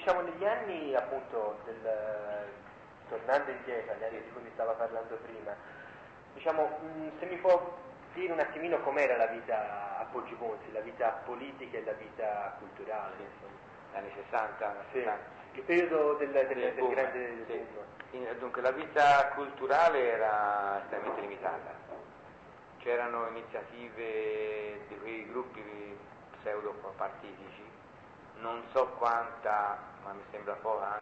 diciamo negli anni appunto tornando indietro agli anni di cui vi stava parlando prima, diciamo se mi può dire un attimino com'era la vita a Poggibonsi, la vita politica e la vita culturale, insomma. Anni 60, Sì, 70. il periodo del boom, grande sì. boom. Dunque la vita culturale era estremamente limitata, c'erano iniziative di quei gruppi pseudo-partitici, non so quanta, ma mi sembra poca,